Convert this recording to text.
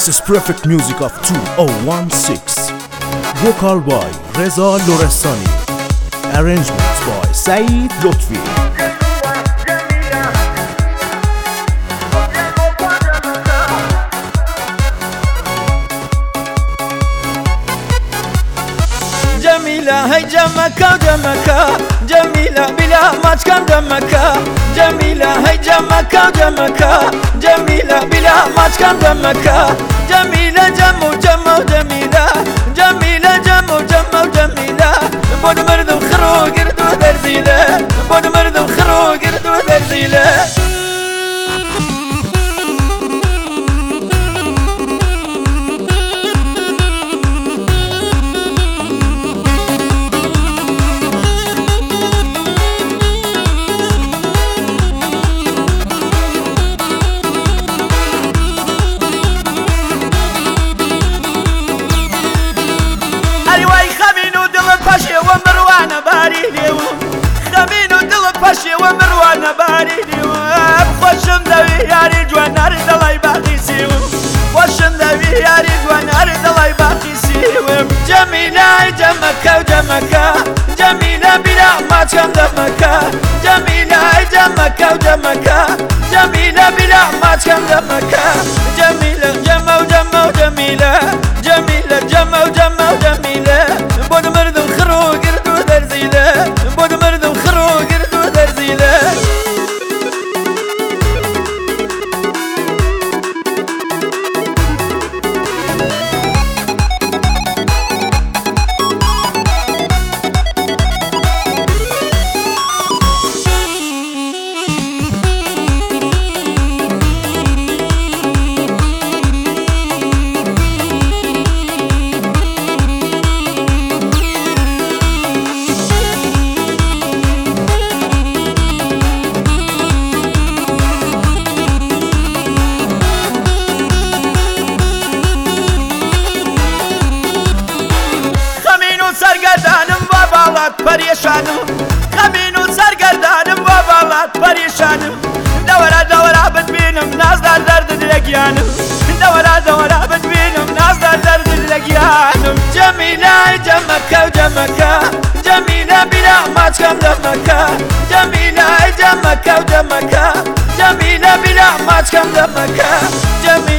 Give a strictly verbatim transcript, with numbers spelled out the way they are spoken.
This is perfect music of two thousand sixteen. Vocal by Reza Lorestani. Arrangements by Saeed Lotfi. جميلة هي جمك وجمك جميلة بلا ما تكم دمك جميلة هي جمك وجمك جميلة بلا ما تكم دمك جميلة جم وجم وجميلة جميلة جم وجم وجميلة بود مرد وخروج يردو درزيلة بود مرد وخروج يردو درزيلة پاشی و مروانه باری دیو خمین و دل پاشی و مروانه باری دیو خوشم دوی یاری جوانار دلای باقی سیو خوشم دوی یاری جوانار دلای باقی سیو جمیله جمکه و جمکه جمیله بیلا ما چکم دمکه جمیله جمکه و جمکه جمیله بیلا ما چکم دمکه جمیله جمع و جمع و جمیله جمیله جمع و جمع و جمیله بود مرد وخروج يردو درزيله بود مرد وخروج يردو درزيله سرگردانم و بالات پریشانم خمین و سرگردانم و بالات پریشانم دورا دورا بتبینم ناز در درد دلگیانم دورا دورا بتبینم ناز در درد دلگیانم جمیله جمکه و جمکه جمیله بیلا ما چکم دمکه جمیله جمکه و جمکه جمیله بیلا ما چکم دمکه